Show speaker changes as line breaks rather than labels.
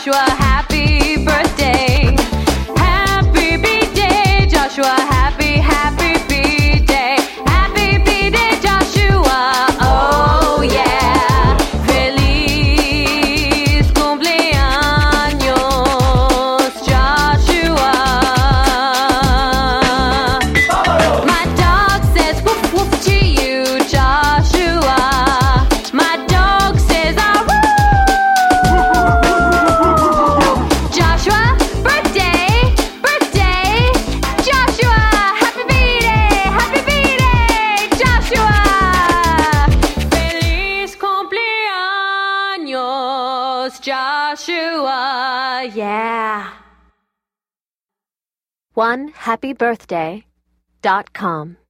Joshua, happy birthday. Happy B-Day, Joshua, happy B-Day. Happy B-Day, Joshua, oh yeah. Feliz cumpleaños, Joshua. My dog says woof woof to you, Joshua. My dog says ah woo. Joshua, birthday, Joshua, happy B-Day, Joshua. Feliz cumpleaños, Joshua, yeah.
OneHappyBirthday.com